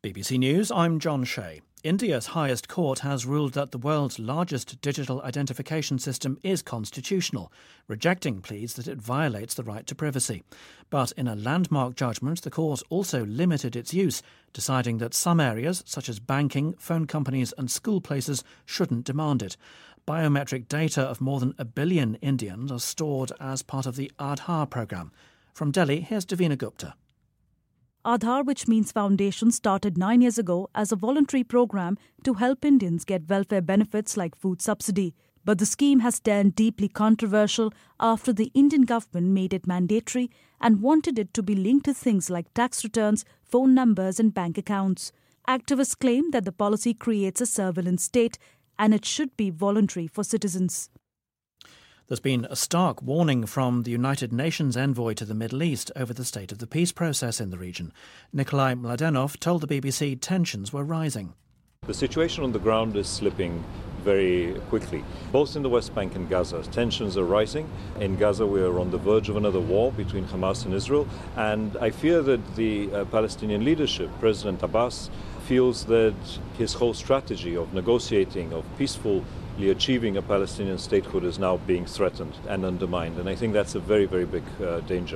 BBC News, I'm John Shea. India's highest court has ruled that the world's largest digital identification system is constitutional, rejecting pleas that it violates the right to privacy. But in a landmark judgment, the court also limited its use, deciding that some areas, such as banking, phone companies and school places, shouldn't demand it. Biometric data of more than 1 billion Indians are stored as part of the Aadhaar programme. From Delhi, here's Davina Gupta. Aadhaar, which means foundation, started 9 years ago as a voluntary program to help Indians get welfare benefits like food subsidy. But the scheme has turned deeply controversial after the Indian government made it mandatory and wanted it to be linked to things like tax returns, phone numbers and bank accounts. Activists claim that the policy creates a surveillance state and it should be voluntary for citizens. There's been a stark warning from the United Nations envoy to the Middle East over the state of the peace process in the region. Nikolai Mladenov told the BBC tensions were rising. The situation on the ground is slipping very quickly. Both in the West Bank and Gaza, tensions are rising. In Gaza, we are on the verge of another war between Hamas and Israel. And I fear that the Palestinian leadership, President Abbas, feels that his whole strategy of negotiating, of peacefully achieving a Palestinian statehood is now being threatened and undermined. And I think that's a very, very big danger.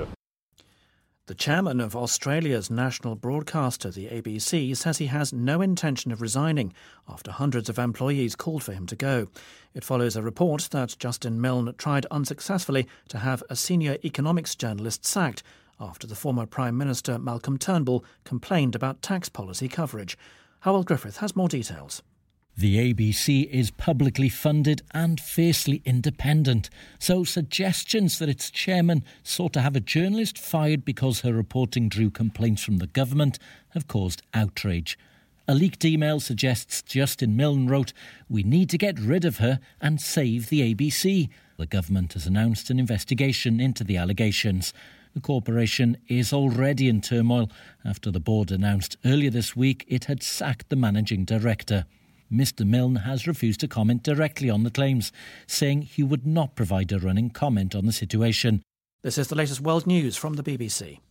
The chairman of Australia's national broadcaster, the ABC, says he has no intention of resigning after hundreds of employees called for him to go. It follows a report that Justin Milne tried unsuccessfully to have a senior economics journalist sacked after the former Prime Minister Malcolm Turnbull complained about tax policy coverage. Howell Griffith has more details. The ABC is publicly funded and fiercely independent, so suggestions that its chairman sought to have a journalist fired because her reporting drew complaints from the government have caused outrage. A leaked email suggests Justin Milne wrote, "We need to get rid of her and save the ABC." The government has announced an investigation into the allegations. The corporation is already in turmoil after the board announced earlier this week it had sacked the managing director. Mr Milne has refused to comment directly on the claims, saying he would not provide a running comment on the situation. This is the latest world news from the BBC.